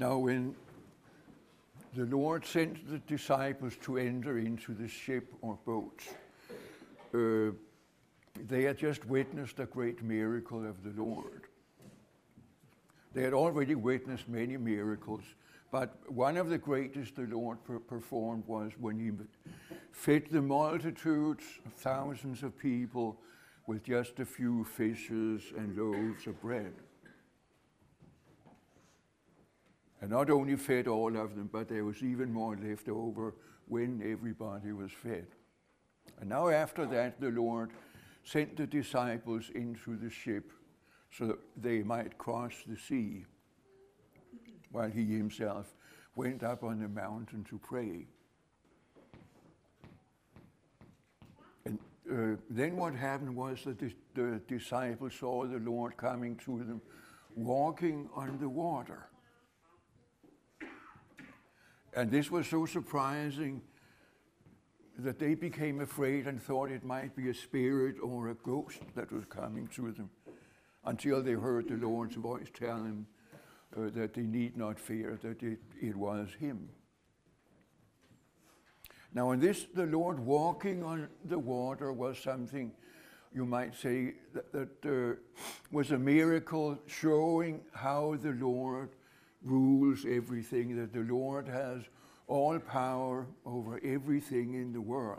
Now, when the Lord sent the disciples to enter into the ship or boat, they had just witnessed a great miracle of the Lord. They had already witnessed many miracles, but one of the greatest the Lord performed was when he fed the multitudes, thousands of people, with just a few fishes and loaves of bread. And not only fed all of them, but there was even more left over when everybody was fed. And now after that, the Lord sent the disciples into the ship so that they might cross the sea, while he himself went up on the mountain to pray. And then what happened was that the disciples saw the Lord coming to them, walking on the water. And this was so surprising that they became afraid and thought it might be a spirit or a ghost that was coming to them, until they heard the Lord's voice tell them that they need not fear, that it was him. Now in this, the Lord walking on the water was something, you might say, that was a miracle showing how the Lord rules everything, that the Lord has all power over everything in the world,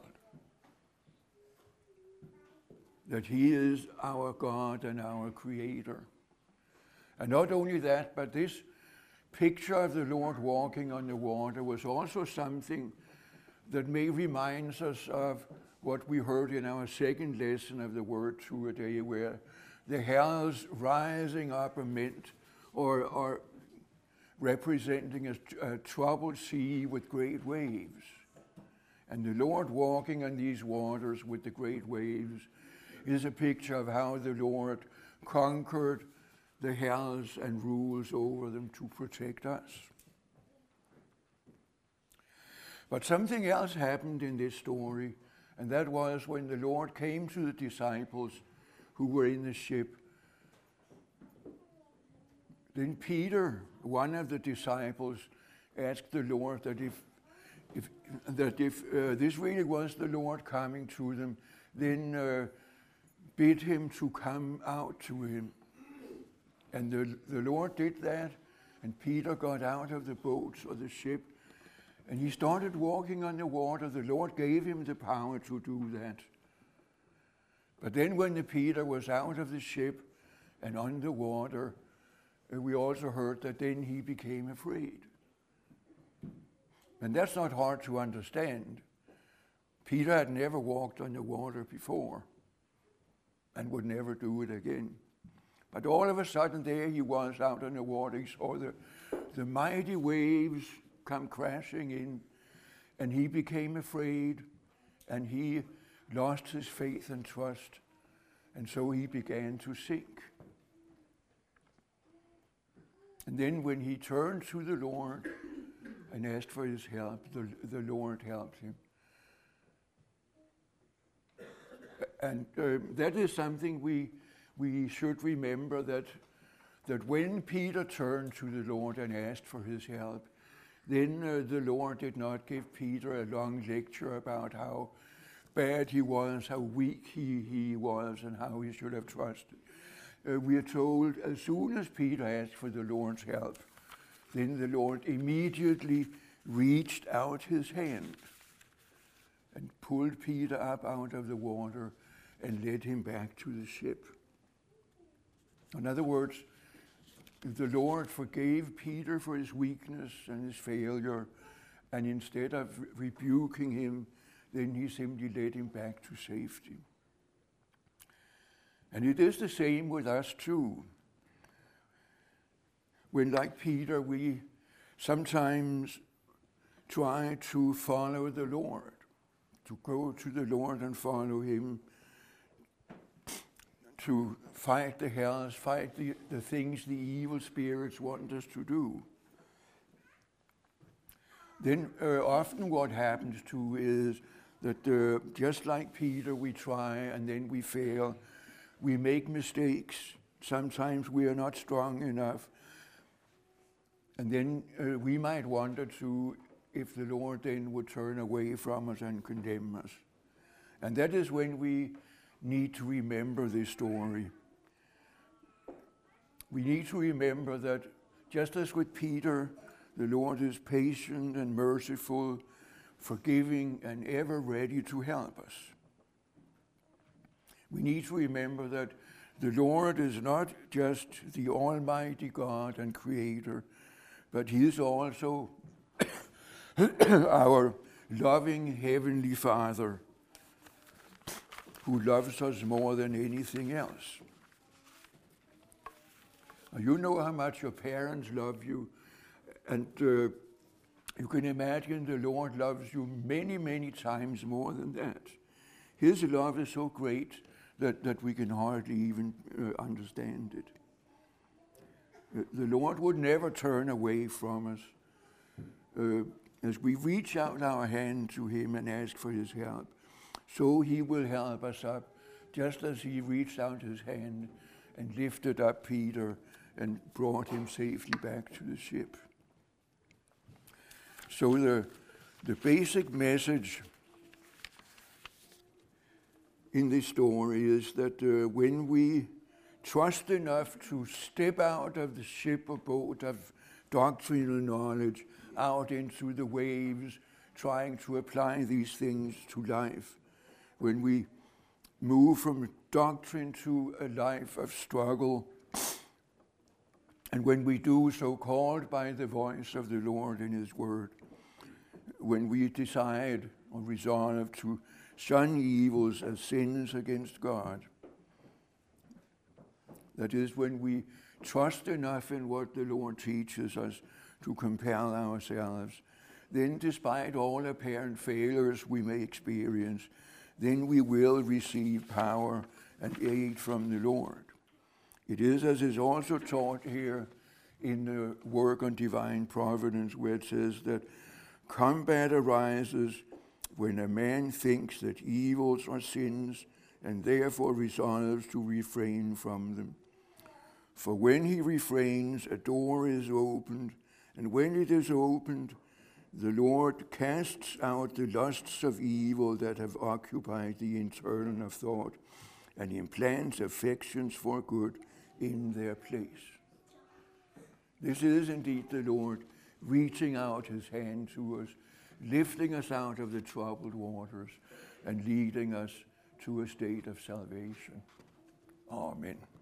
that he is our God and our Creator. And not only that, but this picture of the Lord walking on the water was also something that may remind us of what we heard in our second lesson of the Word today, where the hells rising up amid or representing a troubled sea with great waves. And the Lord walking on these waters with the great waves is a picture of how the Lord conquered the hells and rules over them to protect us. But something else happened in this story, and that was when the Lord came to the disciples who were in the ship. Then Peter, one of the disciples, asked the Lord that if this really was the Lord coming to them, then bid him to come out to him. And the Lord did that, and Peter got out of the boat or the ship, and he started walking on the water. The Lord gave him the power to do that. But then when Peter was out of the ship and on the water, we also heard that then he became afraid. And that's not hard to understand. Peter had never walked on the water before and would never do it again. But all of a sudden there he was out on the water. He saw the mighty waves come crashing in, and he became afraid, and he lost his faith and trust, and so he began to sink. And then when he turned to the Lord and asked for his help, the Lord helped him. And that is something we should remember, that when Peter turned to the Lord and asked for his help, then the Lord did not give Peter a long lecture about how bad he was, how weak he was, and how he should have trusted. We are told as soon as Peter asked for the Lord's help, then the Lord immediately reached out his hand and pulled Peter up out of the water and led him back to the ship. In other words, the Lord forgave Peter for his weakness and his failure, and instead of rebuking him, then he simply led him back to safety. And it is the same with us too. When, like Peter, we sometimes try to follow the Lord, to go to the Lord and follow him, to fight the hells, fight the things the evil spirits want us to do. Then often what happens too is that just like Peter, we try and then we fail. We make mistakes. Sometimes we are not strong enough. And then we might wonder too if the Lord then would turn away from us and condemn us. And that is when we need to remember this story. We need to remember that just as with Peter, the Lord is patient and merciful, forgiving, and ever ready to help us. We need to remember that the Lord is not just the Almighty God and Creator, but He is also our loving Heavenly Father who loves us more than anything else. You know how much your parents love you, and you can imagine the Lord loves you many, many times more than that. His love is so great that we can hardly even understand it. The Lord would never turn away from us. As we reach out our hand to Him and ask for His help, so He will help us up, just as He reached out His hand and lifted up Peter and brought him safely back to the ship. So the basic message in this story is that when we trust enough to step out of the ship or boat of doctrinal knowledge out into the waves, trying to apply these things to life, when we move from doctrine to a life of struggle, and when we do so called by the voice of the Lord in His Word, when we decide or resolve to shun evils as sins against God, that is when we trust enough in what the Lord teaches us to compel ourselves, then despite all apparent failures we may experience, then we will receive power and aid from the Lord. It is as is also taught here in the work on divine providence, where it says that combat arises when a man thinks that evils are sins and therefore resolves to refrain from them. For when he refrains, a door is opened, and when it is opened, the Lord casts out the lusts of evil that have occupied the internal of thought, and implants affections for good in their place. This is indeed the Lord reaching out His hand to us, lifting us out of the troubled waters, and leading us to a state of salvation. Amen.